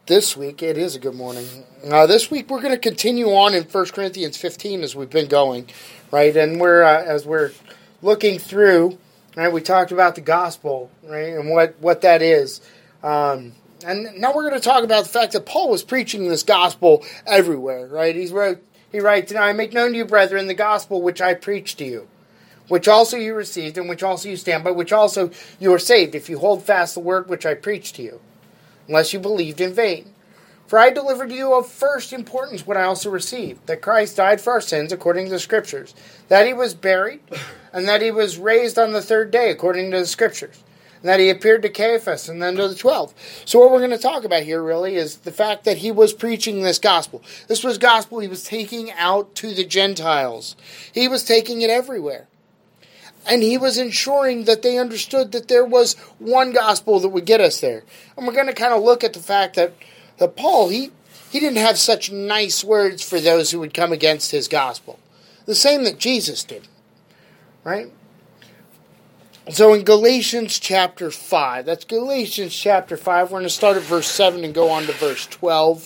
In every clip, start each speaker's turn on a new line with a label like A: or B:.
A: This week, it is a good morning. This week, we're going to continue on in 1 Corinthians 15 as we've been going, right? And as we're looking through, right, we talked about the gospel, right, and what that is. And now we're going to talk about the fact that Paul was preaching this gospel everywhere, right? He writes, "Now I make known to you, brethren, the gospel which I preached to you, which also you received, and which also you stand by, which also you are saved, if you hold fast the word which I preached to you, unless you believed in vain. For I delivered to you of first importance what I also received, that Christ died for our sins according to the Scriptures, that he was buried, and that he was raised on the third day according to the Scriptures, and that he appeared to Cephas and then to the 12. So what we're going to talk about here really is the fact that he was preaching this gospel. This was gospel he was taking out to the Gentiles. He was taking it everywhere. And he was ensuring that they understood that there was one gospel that would get us there. And we're going to kind of look at the fact that Paul, he didn't have such nice words for those who would come against his gospel. The same that Jesus did. Right? So in Galatians chapter 5, that's Galatians chapter 5, we're going to start at verse 7 and go on to verse 12.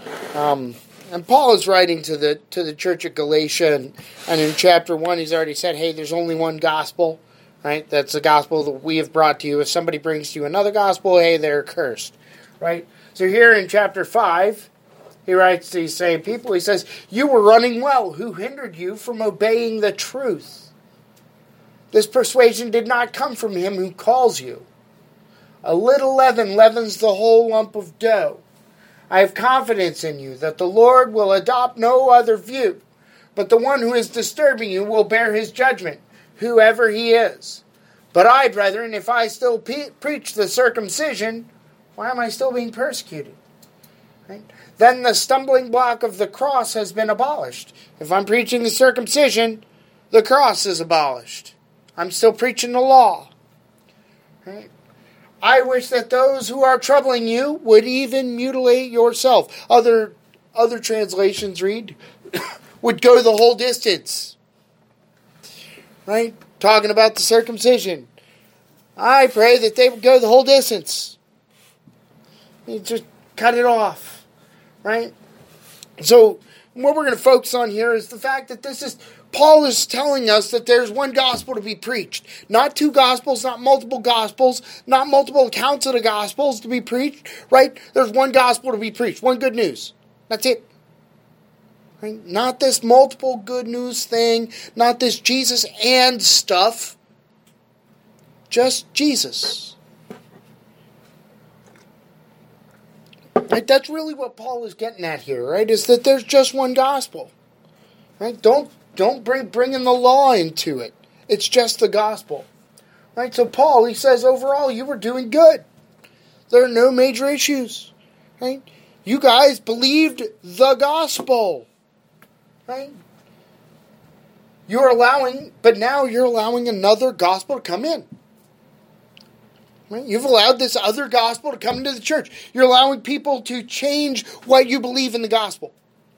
A: And Paul is writing to the church at Galatia, and in chapter 1 he's already said, hey, there's only one gospel, right? That's the gospel that we have brought to you. If somebody brings to you another gospel, hey, they're cursed, right? So here in chapter 5, he writes to these same people, he says, you were running well. Who hindered you from obeying the truth? This persuasion did not come from him who calls you. A little leaven leavens the whole lump of dough. I have confidence in you that the Lord will adopt no other view, but the one who is disturbing you will bear his judgment, whoever he is. But I, brethren, if I still preach the circumcision, why am I still being persecuted? Right? Then the stumbling block of the cross has been abolished. If I'm preaching the circumcision, the cross is abolished. I'm still preaching the law. Right? I wish that those who are troubling you would even mutilate yourself. Other translations read, would go the whole distance. Right? Talking about the circumcision. I pray that they would go the whole distance. You just cut it off. Right? So, what we're going to focus on here is the fact that Paul is telling us that there's one gospel to be preached. Not two gospels, not multiple gospels, not multiple accounts of the gospels to be preached, right? There's one gospel to be preached, one good news. That's it. Right? Not this multiple good news thing, not this Jesus and stuff. Just Jesus. Right? That's really what Paul is getting at here, right? Is that there's just one gospel. Right? Don't bring in the law into it. It's just the gospel. Right? So Paul, he says, overall, you were doing good. There are no major issues. Right? You guys believed the gospel. Right? But now you're allowing another gospel to come in. Right? You've allowed this other gospel to come into the church. You're allowing people to change what you believe in the gospel.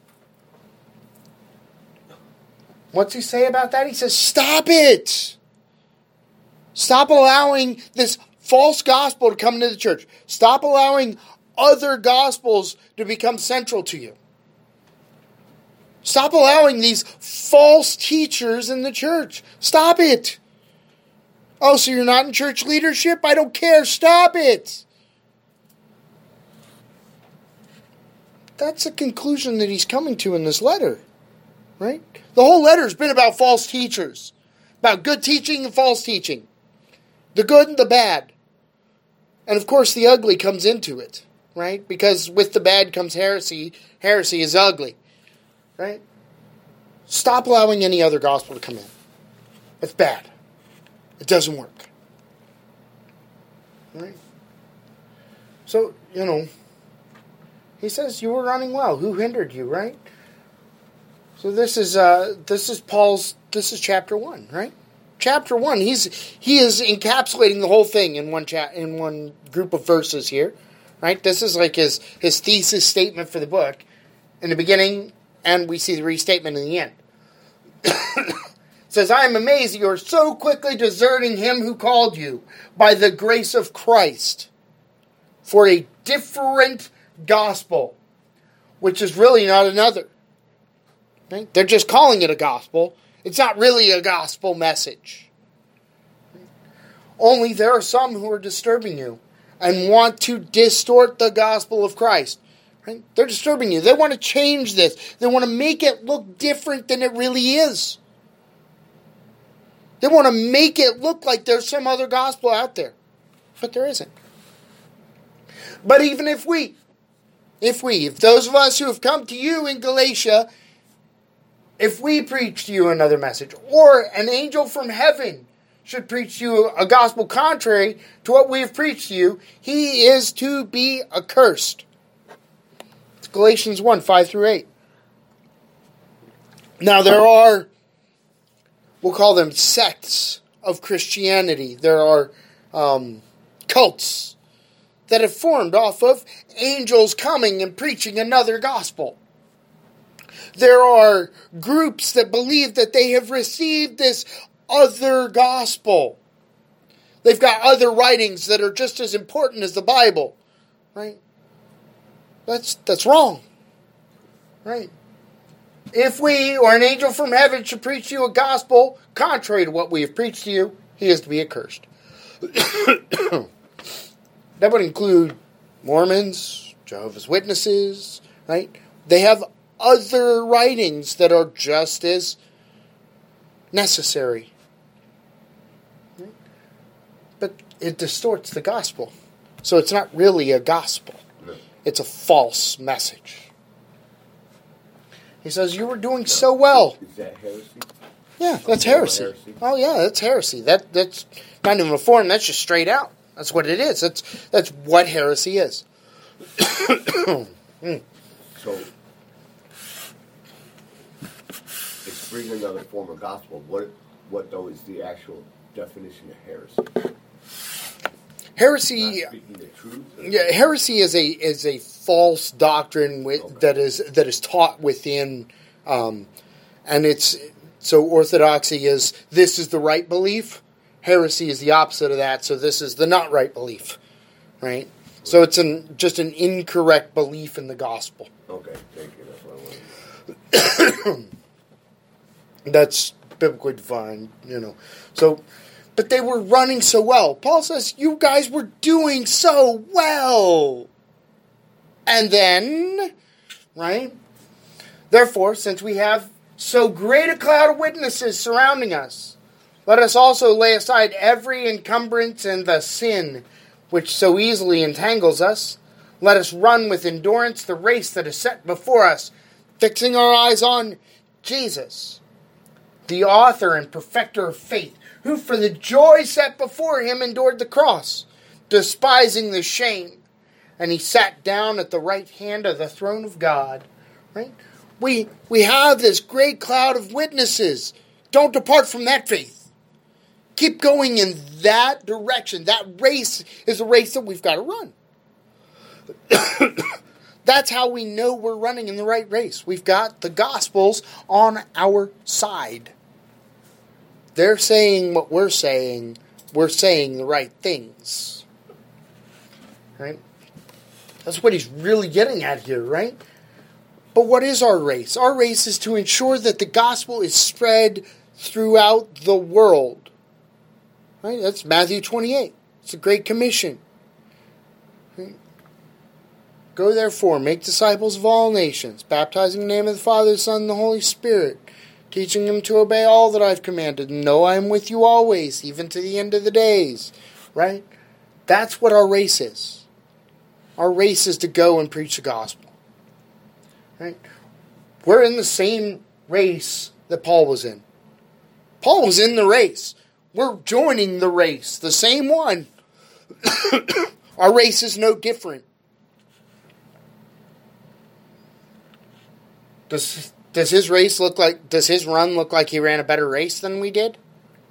A: What's he say about that? He says, stop it. Stop allowing this false gospel to come into the church. Stop allowing other gospels to become central to you. Stop allowing these false teachers in the church. Stop it. Oh, so you're not in church leadership? I don't care. Stop it. That's a conclusion that he's coming to in this letter. Right? The whole letter has been about false teachers. About good teaching and false teaching. The good and the bad. And of course the ugly comes into it. Right? Because with the bad comes heresy. Heresy is ugly. Right? Stop allowing any other gospel to come in. It's bad. It doesn't work. Right? So, he says you were running well. Who hindered you, right? So this is chapter 1, right? Chapter 1, he is encapsulating the whole thing in one group of verses here, right? This is like his thesis statement for the book in the beginning, and we see the restatement in the end. It says, I am amazed that you are so quickly deserting him who called you by the grace of Christ for a different gospel, which is really not another. Right? They're just calling it a gospel. It's not really a gospel message. Only there are some who are disturbing you and want to distort the gospel of Christ. Right? They're disturbing you. They want to change this. They want to make it look different than it really is. They want to make it look like there's some other gospel out there. But there isn't. But even if those of us who have come to you in Galatia, if we preach to you another message, or an angel from heaven should preach to you a gospel contrary to what we have preached to you, he is to be accursed. It's Galatians 1, 5 through 8. Now there are, we'll call them sects of Christianity. There are cults that have formed off of angels coming and preaching another gospel. There are groups that believe that they have received this other gospel. They've got other writings that are just as important as the Bible. Right? That's wrong. Right? If we or an angel from heaven should preach to you a gospel contrary to what we have preached to you, he is to be accursed. That would include Mormons, Jehovah's Witnesses, right? They have other writings that are just as necessary. Right? But it distorts the gospel. So it's not really a gospel. No. It's a false message. He says, you were doing so well.
B: Is that heresy?
A: Yeah, that's heresy. Oh yeah, that's heresy. That's not even a form, that's just straight out. That's what it is. That's what heresy is.
B: So, it's bringing another form of gospel. What though is the actual definition of heresy?
A: Heresy.
B: Not speaking the truth.
A: Yeah, heresy is a false doctrine that is taught within, and it's so orthodoxy is this is the right belief. Heresy is the opposite of that, so this is the not right belief, right? So it's just an incorrect belief in the gospel.
B: Okay, thank you. That's what I wanted.
A: That's biblically defined, So, but they were running so well. Paul says, you guys were doing so well. And then, right? Therefore, since we have so great a cloud of witnesses surrounding us, let us also lay aside every encumbrance and the sin which so easily entangles us. Let us run with endurance the race that is set before us, fixing our eyes on Jesus, the author and perfecter of faith, who for the joy set before him endured the cross, despising the shame, and he sat down at the right hand of the throne of God. Right? We have this great cloud of witnesses. Don't depart from that faith. Keep going in that direction. That race is a race that we've got to run. That's how we know we're running in the right race. We've got the Gospels on our side. They're saying what we're saying. We're saying the right things. Right? That's what he's really getting at here, right? But what is our race? Our race is to ensure that the gospel is spread throughout the world. Right? That's Matthew 28. It's a great commission. Right? Go therefore, make disciples of all nations, baptizing in the name of the Father, the Son, and the Holy Spirit, teaching them to obey all that I've commanded, and know I am with you always, even to the end of the days. Right? That's what our race is. Our race is to go and preach the gospel. Right? We're in the same race that Paul was in. Paul was in the race. We're joining the race, the same one. Our race is no different. Does his run look like he ran a better race than we did?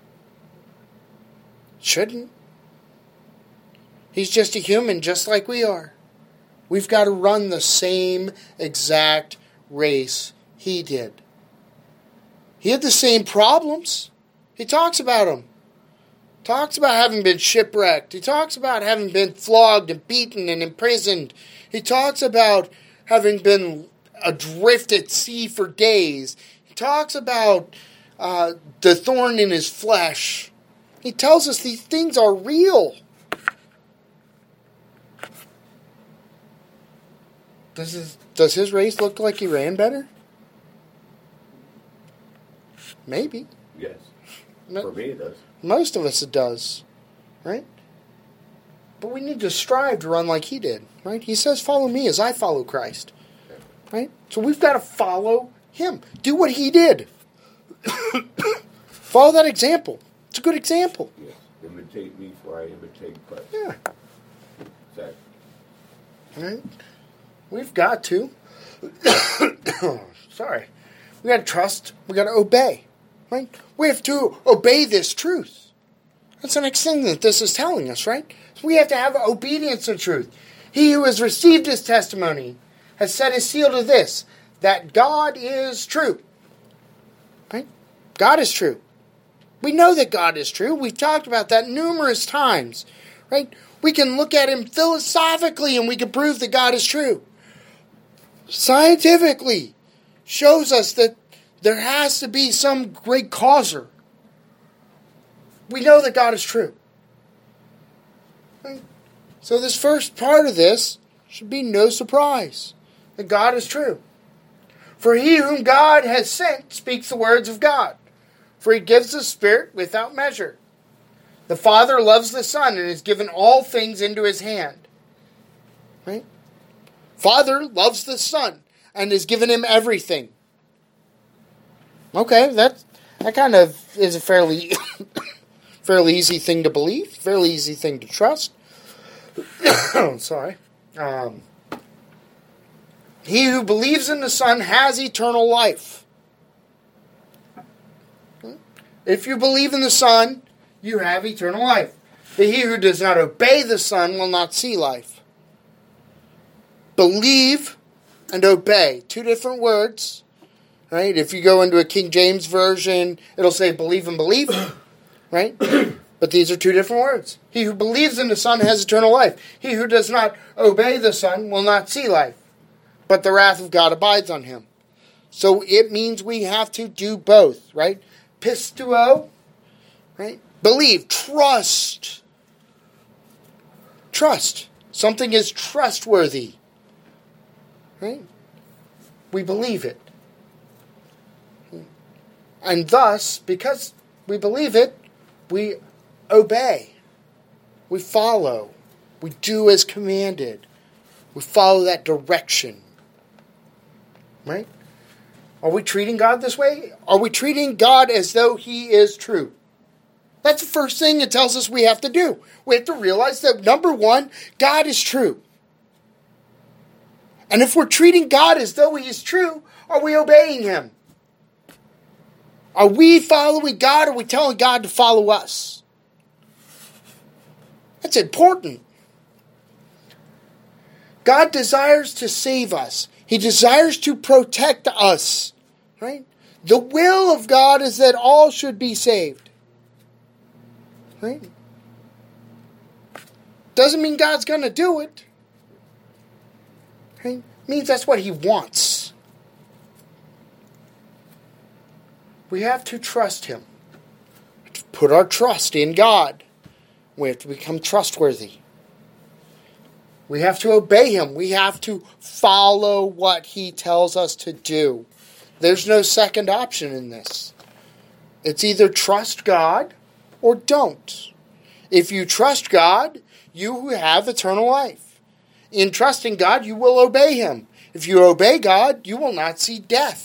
A: Shouldn't. He's just a human, just like we are. We've got to run the same exact race he did. He had the same problems. He talks about them. Talks about having been shipwrecked. He talks about having been flogged and beaten and imprisoned. He talks about having been adrift at sea for days. He talks about the thorn in his flesh. He tells us these things are real. Does his race look like he ran better? Maybe.
B: Yes. For me, it does.
A: Most of us it does, right? But we need to strive to run like he did, right? He says, follow me as I follow Christ, right? So we've got to follow him. Do what he did. Follow that example. It's a good example.
B: Yes. Imitate me for I imitate Christ.
A: Yeah.
B: Exactly.
A: Right? We've got to. Sorry. We got to trust. We got to obey. Right? We have to obey this truth. That's the next thing that this is telling us, right? So we have to have obedience to truth. He who has received his testimony has set his seal to this, that God is true. Right? God is true. We know that God is true. We've talked about that numerous times. Right? We can look at him philosophically and we can prove that God is true. Scientifically shows us that there has to be some great causer. We know that God is true. Right? So this first part of this should be no surprise. That God is true. For he whom God has sent speaks the words of God. For he gives the Spirit without measure. The Father loves the Son and has given all things into his hand. Right? Father loves the Son and has given him everything. Okay, that kind of is a fairly easy thing to believe, fairly easy thing to trust. Sorry. He who believes in the Son has eternal life. If you believe in the Son, you have eternal life. But he who does not obey the Son will not see life. Believe and obey. Two different words. Right? If you go into a King James version, it'll say believe and believe. Right? But these are two different words. He who believes in the Son has eternal life. He who does not obey the Son will not see life. But the wrath of God abides on him. So it means we have to do both. Right? Pisteuo. Right? Believe. Trust. Trust. Something is trustworthy. Right? We believe it. And thus, because we believe it, we obey. We follow. We do as commanded. We follow that direction. Right? Are we treating God this way? Are we treating God as though he is true? That's the first thing it tells us we have to do. We have to realize that, number one, God is true. And if we're treating God as though he is true, are we obeying him? Are we following God or are we telling God to follow us? That's important. God desires to save us. He desires to protect us. Right? The will of God is that all should be saved. Right? Doesn't mean God's going to do it. Right? Means that's what he wants. We have to trust him. We have to put our trust in God. We have to become trustworthy. We have to obey him. We have to follow what he tells us to do. There's no second option in this. It's either trust God or don't. If you trust God, you have eternal life. In trusting God, you will obey him. If you obey God, you will not see death.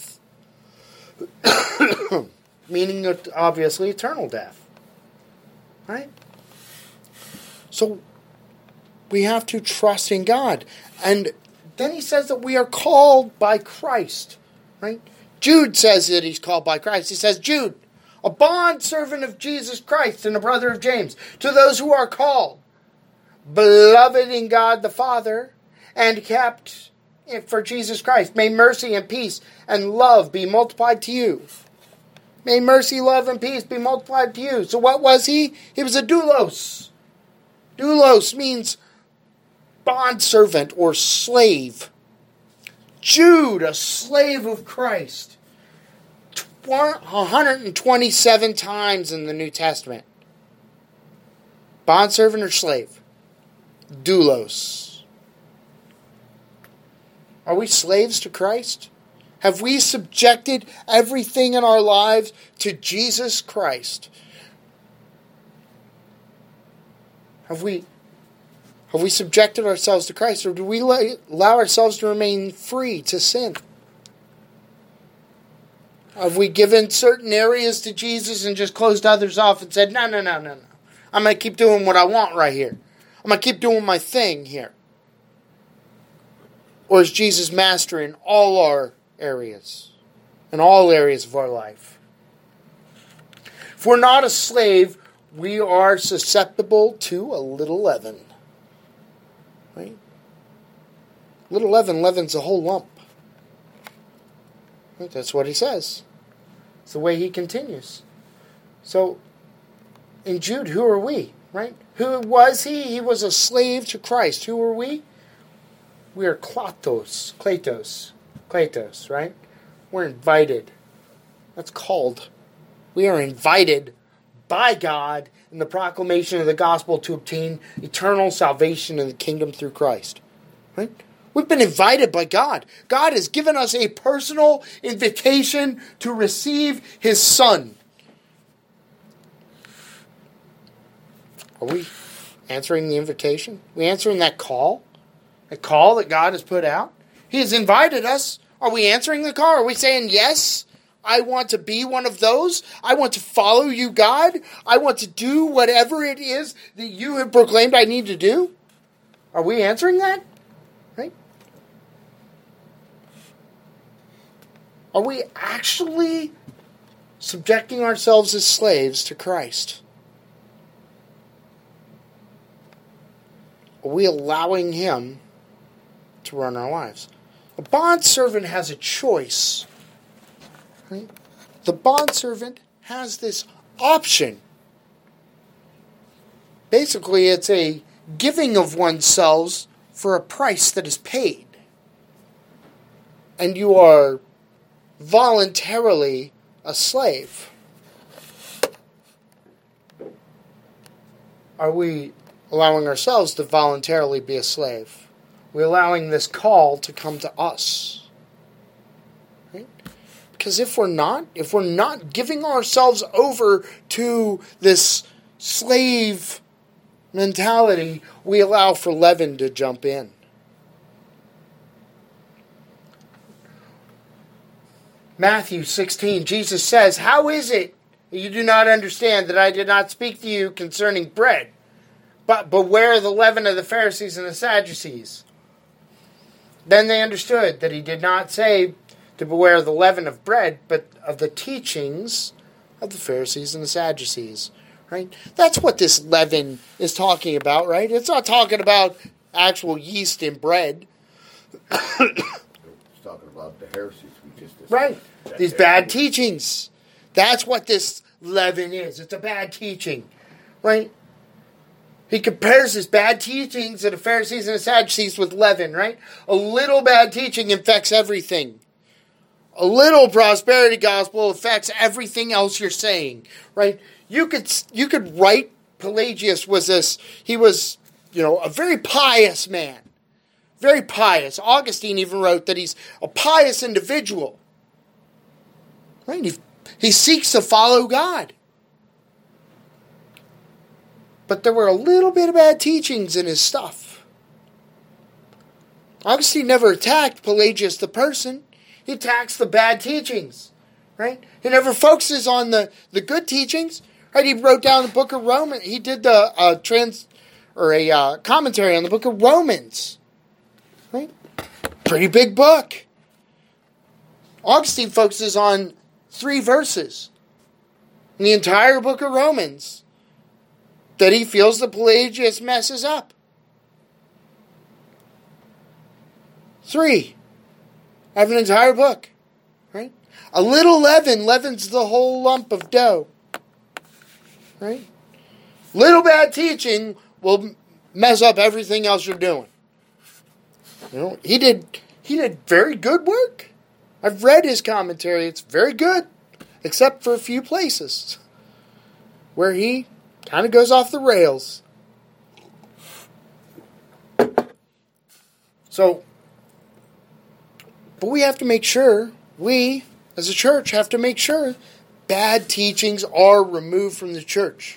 A: Meaning, obviously, eternal death. Right? So, we have to trust in God. And then he says that we are called by Christ. Right? Jude says that he's called by Christ. He says, Jude, a bondservant of Jesus Christ and a brother of James, to those who are called, beloved in God the Father, and kept for Jesus Christ. May mercy and peace and love be multiplied to you. May mercy, love, and peace be multiplied to you. So what was he? He was a doulos. Doulos means bondservant or slave. Jude, a slave of Christ. 127 times in the New Testament. Bondservant or slave? Doulos. Are we slaves to Christ? Have we subjected everything in our lives to Jesus Christ? Have we subjected ourselves to Christ, or do we allow ourselves to remain free to sin? Have we given certain areas to Jesus and just closed others off and said, no. I'm going to keep doing what I want right here. I'm going to keep doing my thing here. Or is Jesus master in all our areas? In all areas of our life? If we're not a slave, we are susceptible to a little leaven. Right? Little leaven leavens a whole lump. Right? That's what he says. It's the way he continues. So, in Jude, who are we? Right? Who was he? He was a slave to Christ. Who are we? We are kletos, right? We're invited. That's called. We are invited by God in the proclamation of the gospel to obtain eternal salvation in the kingdom through Christ. Right? We've been invited by God. God has given us a personal invitation to receive His Son. Are we answering the invitation? Are we answering that call? A call that God has put out? He has invited us. Are we answering the call? Are we saying, yes, I want to be one of those? I want to follow you, God. I want to do whatever it is that you have proclaimed I need to do? Are we answering that? Right? Are we actually subjecting ourselves as slaves to Christ? Are we allowing Him to run our lives? A bondservant has a choice. Right? The bondservant has this option. Basically, it's a giving of oneself for a price that is paid. And you are voluntarily a slave. Are we allowing ourselves to voluntarily be a slave? We're allowing this call to come to us. Right? Because if we're not giving ourselves over to this slave mentality, we allow for leaven to jump in. Matthew 16, Jesus says, "How is it that you do not understand that I did not speak to you concerning bread? But beware the leaven of the Pharisees and the Sadducees." Then they understood that he did not say to beware the leaven of bread, but of the teachings of the Pharisees and the Sadducees. Right? That's what this leaven is talking about, right? It's not talking about actual yeast in bread.
B: It's talking about the heresies we just discussed.
A: Right. These bad teachings. That's what this leaven is. It's a bad teaching. Right? He compares his bad teachings of the Pharisees and the Sadducees with leaven, right? A little bad teaching infects everything. A little prosperity gospel affects everything else you're saying, right? You could write Pelagius was this. He was, a very pious man, very pious. Augustine even wrote that he's a pious individual, right? He seeks to follow God. But there were a little bit of bad teachings in his stuff. Augustine never attacked Pelagius the person. He attacks the bad teachings, right? He never focuses on the good teachings, right? He wrote down the book of Romans. He did the commentary on the book of Romans, right? Pretty big book. Augustine focuses on 3 verses in the entire book of Romans that he feels that Pelagius messes up. 3. I have an entire book, right? A little leaven leavens the whole lump of dough. Right? Little bad teaching will mess up everything else you're doing. He did very good work. I've read his commentary. It's very good, except for a few places where he kind of goes off the rails. So, but we have to make sure, we as a church have to make sure bad teachings are removed from the church.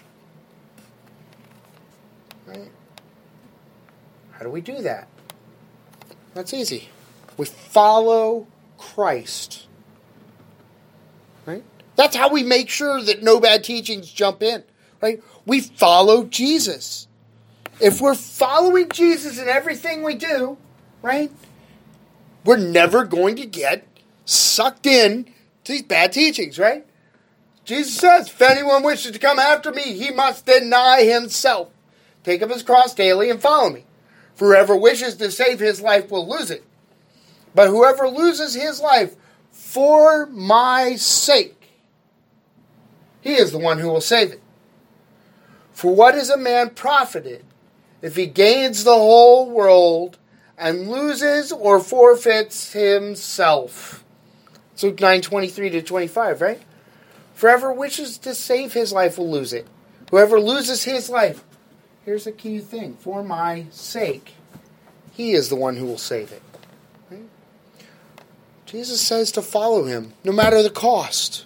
A: Right? How do we do that? That's easy. We follow Christ. Right? That's how we make sure that no bad teachings jump in. Right? We follow Jesus. If we're following Jesus in everything we do, right, we're never going to get sucked in to these bad teachings, right? Jesus says, if anyone wishes to come after me, he must deny himself, take up his cross daily, and follow me. For whoever wishes to save his life will lose it. But whoever loses his life for my sake, he is the one who will save it. For what is a man profited if he gains the whole world and loses or forfeits himself? It's Luke 9:23-25, right? For whoever wishes to save his life will lose it. Whoever loses his life, here's the key thing, for my sake, he is the one who will save it. Right? Jesus says to follow him, no matter the cost.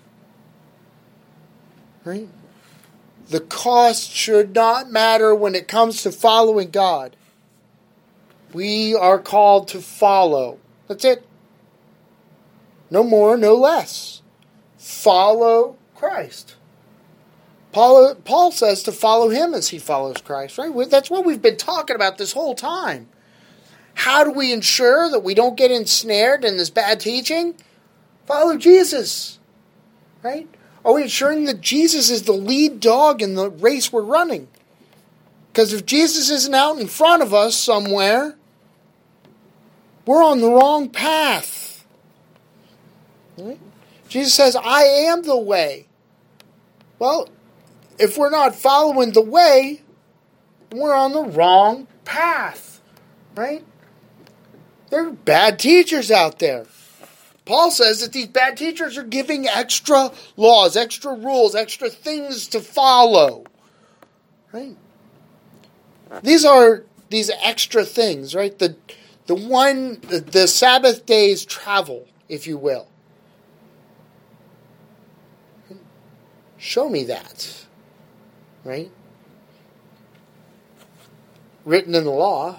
A: Right? The cost should not matter when it comes to following God. We are called to follow. That's it. No more, no less. Follow Christ. Paul says to follow him as he follows Christ, right? That's what we've been talking about this whole time. How do we ensure that we don't get ensnared in this bad teaching? Follow Jesus, right? Are we ensuring that Jesus is the lead dog in the race we're running? Because if Jesus isn't out in front of us somewhere, we're on the wrong path. Right? Jesus says, I am the way. Well, if we're not following the way, we're on the wrong path. Right? There are bad teachers out there. Paul says that these bad teachers are giving extra laws, extra rules, extra things to follow. Right? These are these extra things, right? The Sabbath day's travel, if you will. Show me that. Right? Written in the law.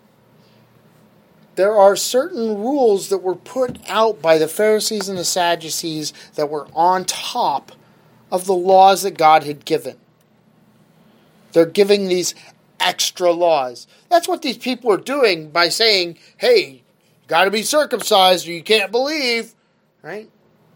A: There are certain rules that were put out by the Pharisees and the Sadducees that were on top of the laws that God had given. They're giving these extra laws. That's what these people are doing by saying, hey, you got to be circumcised or you can't believe. Right?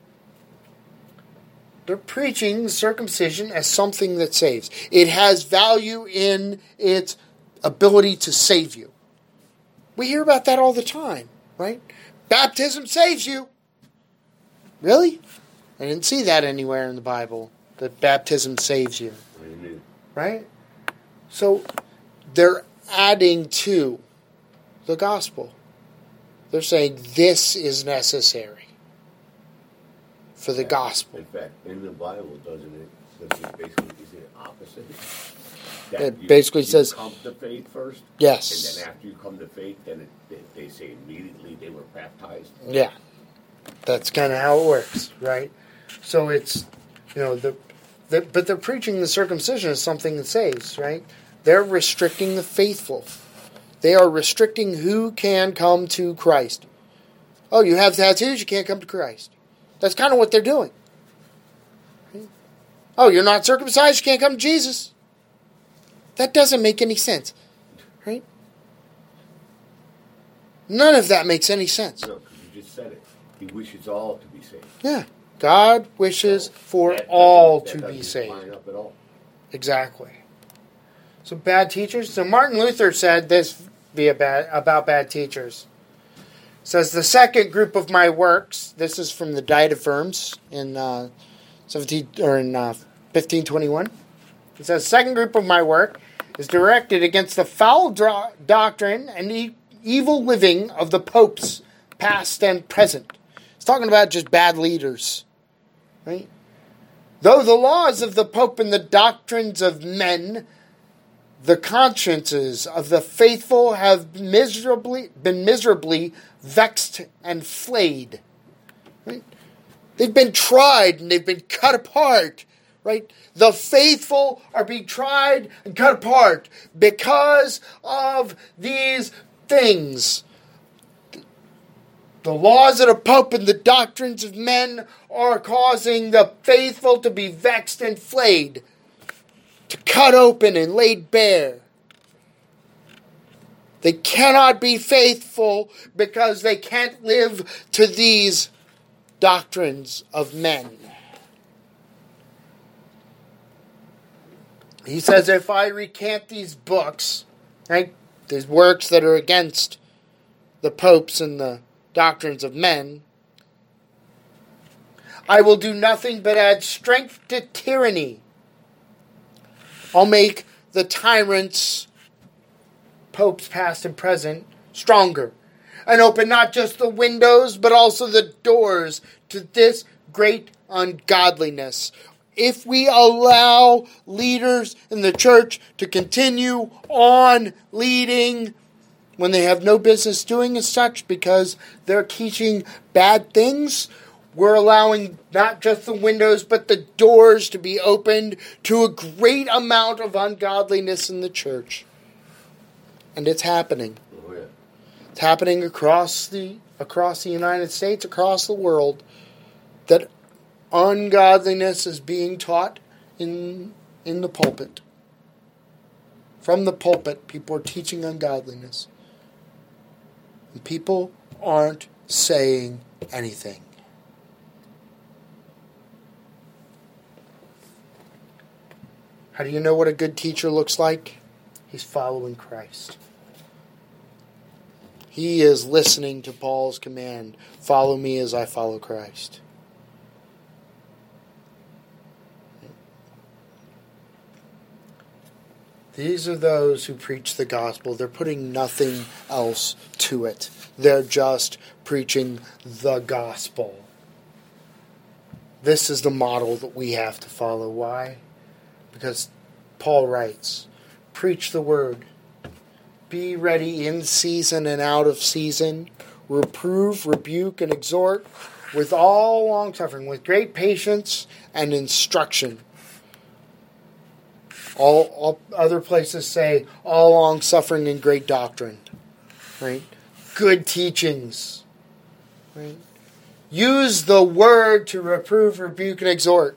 A: They're preaching circumcision as something that saves. It has value in its ability to save you. We hear about that all the time, right? Baptism saves you. Really? I didn't see that anywhere in the Bible, that baptism saves you.
B: Amen.
A: Right? So, they're adding to the gospel. They're saying this is necessary for the gospel.
B: In fact, in the Bible, does it basically, is it opposite? That
A: It basically says,
B: you come to faith first.
A: yes.
B: And then after you come to faith, then they say immediately they were baptized.
A: Yeah. That's kind of how it works, right? So it's, but they're preaching the circumcision as something that saves, right? They're restricting the faithful. They are restricting who can come to Christ. Oh, you have tattoos, you can't come to Christ. That's kind of what they're doing. Oh, you're not circumcised, you can't come to Jesus. That doesn't make any sense, right? None of that makes any sense.
B: No, because you just said it. He wishes all to be saved.
A: Yeah. God wishes
B: So
A: for
B: that
A: all
B: doesn't
A: to be saved.
B: line up at all.
A: Exactly. So bad teachers. So Martin Luther said this about bad teachers. says, the second group of my works, this is from the Diet of Worms in 1521. It says, second group of my work is directed against the foul doctrine and evil living of the popes, past and present. It's talking about just bad leaders, right? Though the laws of the Pope and the doctrines of men, the consciences of the faithful have been miserably vexed and flayed. Right? They've been tried and they've been cut apart. Right? The faithful are being tried and cut apart because of these things. The laws of the Pope and the doctrines of men are causing the faithful to be vexed and flayed, to cut open and laid bare. They cannot be faithful because they can't live to these doctrines of men. He says, if I recant these books, right, these works that are against the popes and the doctrines of men, I will do nothing but add strength to tyranny. I'll make the tyrants, popes past and present, stronger, and open not just the windows, but also the doors to this great ungodliness. If we allow leaders in the church to continue on leading when they have no business doing as such because they're teaching bad things, we're allowing not just the windows but the doors to be opened to a great amount of ungodliness in the church. And it's happening.
B: Oh, yeah.
A: It's happening across the United States, across the world, that ungodliness is being taught in the pulpit. From the pulpit, people are teaching ungodliness. And people aren't saying anything. How do you know what a good teacher looks like? He's following Christ. He is listening to Paul's command, follow me as I follow Christ. These are those who preach the gospel. They're putting nothing else to it. They're just preaching the gospel. This is the model that we have to follow. Why? Because Paul writes, preach the word. Be ready in season and out of season. Reprove, rebuke, and exhort with all longsuffering, with great patience and instruction. All other places say all long suffering and great doctrine, right? Good teachings, right? Use the word to reprove, rebuke, and exhort,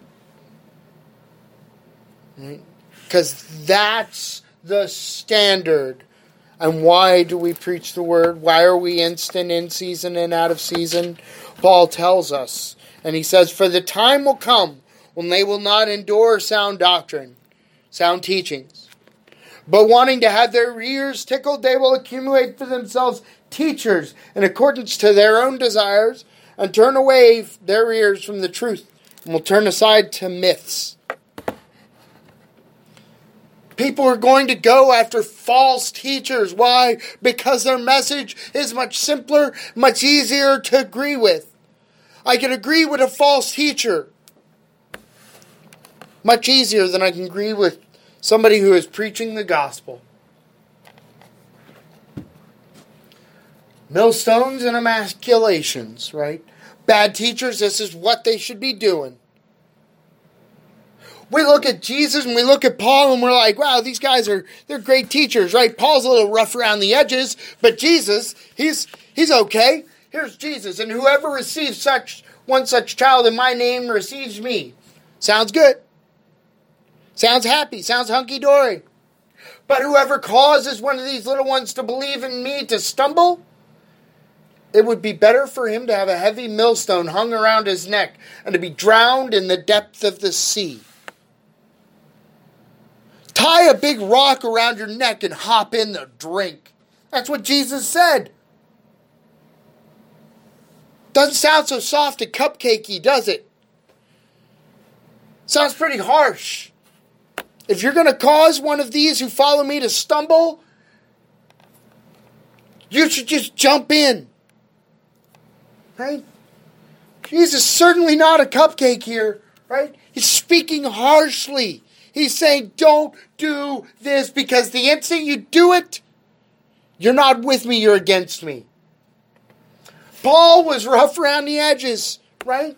A: right? Because that's the standard. And why do we preach the word? Why are we instant in season and out of season? Paul tells us, and he says, for the time will come when they will not endure sound doctrine, sound teachings. But wanting to have their ears tickled, they will accumulate for themselves teachers in accordance to their own desires, and turn away their ears from the truth, and will turn aside to myths. People are going to go after false teachers. Why? Because their message is much simpler, much easier to agree with. I can agree with a false teacher much easier than I can agree with somebody who is preaching the gospel. Millstones and emasculations, right? Bad teachers, this is what they should be doing. We look at Jesus and we look at Paul and we're like, wow, these guys they're great teachers, right? Paul's a little rough around the edges, but Jesus, he's okay. Here's Jesus, and whoever receives such child in my name receives me. Sounds good. Sounds happy. Sounds hunky-dory. But whoever causes one of these little ones to believe in me to stumble, it would be better for him to have a heavy millstone hung around his neck and to be drowned in the depth of the sea. Tie a big rock around your neck and hop in the drink. That's what Jesus said. Doesn't sound so soft and cupcakey, does it? Sounds pretty harsh. If you're going to cause one of these who follow me to stumble, you should just jump in. Right? Jesus is certainly not a cupcake here, right? He's speaking harshly. He's saying, don't do this, because the instant you do it, you're not with me, you're against me. Paul was rough around the edges, right?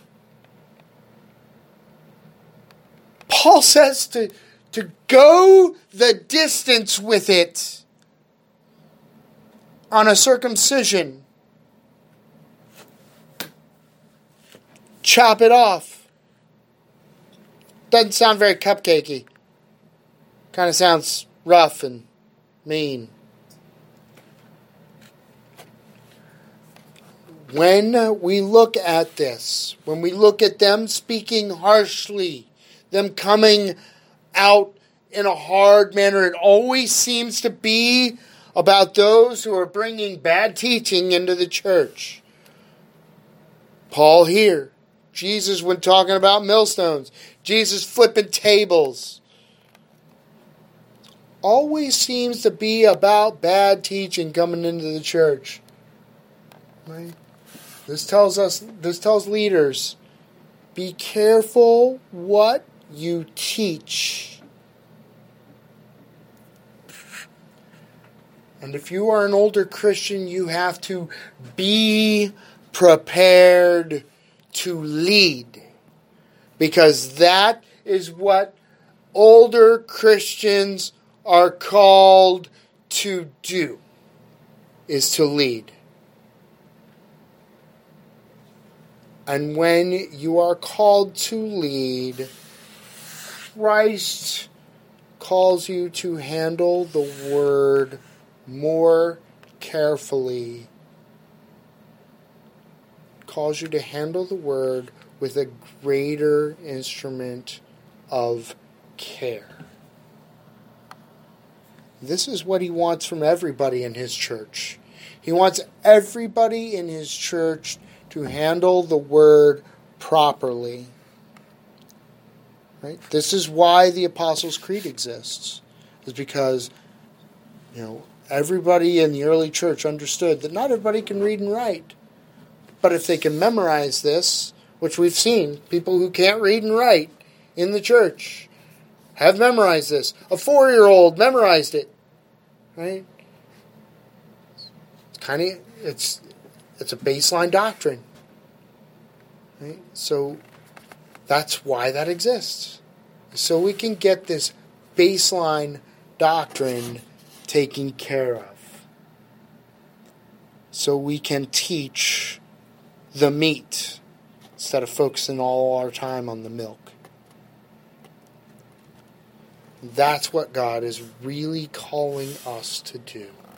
A: Paul says to go the distance with it on a circumcision. Chop it off. Doesn't sound very cupcakey. Kind of sounds rough and mean. When we look at this, when we look at them speaking harshly, them coming out in a hard manner, it always seems to be about those who are bringing bad teaching into the church. Paul here, Jesus when talking about millstones, Jesus flipping tables. Always seems to be about bad teaching coming into the church. Right? This tells leaders, be careful what you teach. And if you are an older Christian, you have to be prepared to lead. Because that is what older Christians are called to do, is to lead. And when you are called to lead, Christ calls you to handle the word more carefully. Calls you to handle the word with a greater instrument of care. This is what he wants from everybody in his church. He wants everybody in his church to handle the word properly. Right? This is why the Apostles' Creed exists. Is because, everybody in the early church understood that not everybody can read and write. But if they can memorize this, which we've seen, people who can't read and write in the church have memorized this. A 4-year-old memorized it. Right? It's a baseline doctrine. Right? So that's why that exists. So we can get this baseline doctrine taken care of. So we can teach the meat instead of focusing all our time on the milk. That's what God is really calling us to do.